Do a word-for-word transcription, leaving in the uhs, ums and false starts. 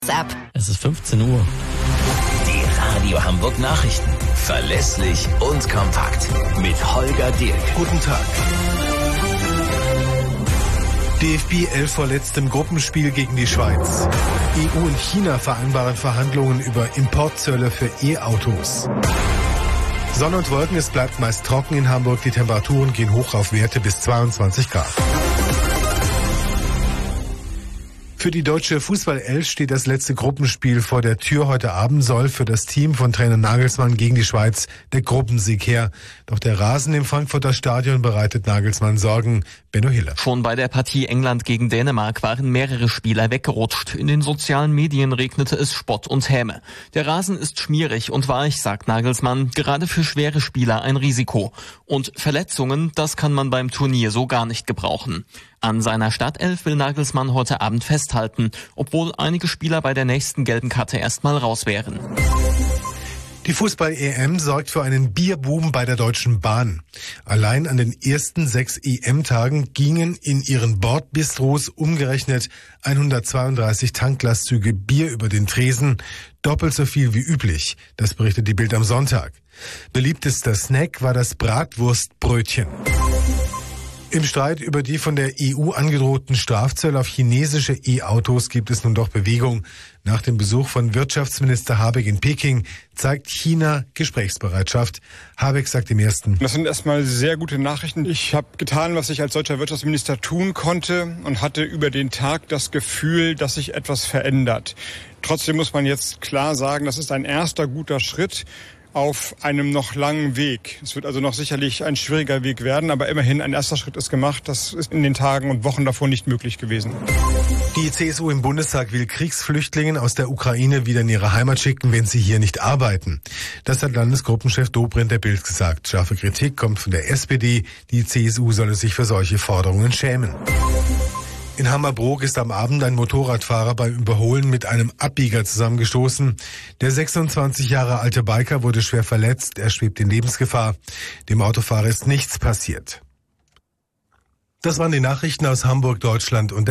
App. Es ist fünfzehn Uhr. Die Radio Hamburg Nachrichten. Verlässlich und kompakt. Mit Holger Dirk. Guten Tag. D F B elf vor letztem Gruppenspiel gegen die Schweiz. E U und China vereinbaren Verhandlungen über Importzölle für E-Autos. Sonne und Wolken, es bleibt meist trocken in Hamburg. Die Temperaturen gehen hoch auf Werte bis zweiundzwanzig Grad. Für die deutsche Fußball-Elf steht das letzte Gruppenspiel vor der Tür. Heute Abend soll für das Team von Trainer Nagelsmann gegen die Schweiz der Gruppensieg her. Doch der Rasen im Frankfurter Stadion bereitet Nagelsmann Sorgen. Benno Hiller. Schon bei der Partie England gegen Dänemark waren mehrere Spieler weggerutscht. In den sozialen Medien regnete es Spott und Häme. Der Rasen ist schmierig und weich, sagt Nagelsmann. Gerade für schwere Spieler ein Risiko. Und Verletzungen, das kann man beim Turnier so gar nicht gebrauchen. An seiner Startelf will Nagelsmann heute Abend festhalten, obwohl einige Spieler bei der nächsten gelben Karte erstmal raus wären. Die Fußball-E M sorgt für einen Bierboom bei der Deutschen Bahn. Allein an den ersten sechs E M-Tagen gingen in ihren Bordbistros umgerechnet hundertzweiunddreißig Tanklastzüge Bier über den Tresen, doppelt so viel wie üblich. Das berichtet die Bild am Sonntag. Beliebtester Snack war das Bratwurstbrötchen. Im Streit über die von der E U angedrohten Strafzölle auf chinesische E-Autos gibt es nun doch Bewegung. Nach dem Besuch von Wirtschaftsminister Habeck in Peking zeigt China Gesprächsbereitschaft. Habeck sagt im Ersten: Das sind erstmal sehr gute Nachrichten. Ich habe getan, was ich als deutscher Wirtschaftsminister tun konnte und hatte über den Tag das Gefühl, dass sich etwas verändert. Trotzdem muss man jetzt klar sagen, das ist ein erster guter Schritt auf einem noch langen Weg. Es wird also noch sicherlich ein schwieriger Weg werden, aber immerhin ein erster Schritt ist gemacht. Das ist in den Tagen und Wochen davor nicht möglich gewesen. Die C S U im Bundestag will Kriegsflüchtlingen aus der Ukraine wieder in ihre Heimat schicken, wenn sie hier nicht arbeiten. Das hat Landesgruppenchef Dobrindt der Bild gesagt. Scharfe Kritik kommt von der S P D. Die C S U solle sich für solche Forderungen schämen. In Hammerbrook ist am Abend ein Motorradfahrer beim Überholen mit einem Abbieger zusammengestoßen. Der sechsundzwanzig Jahre alte Biker wurde schwer verletzt. Er schwebt in Lebensgefahr. Dem Autofahrer ist nichts passiert. Das waren die Nachrichten aus Hamburg, Deutschland und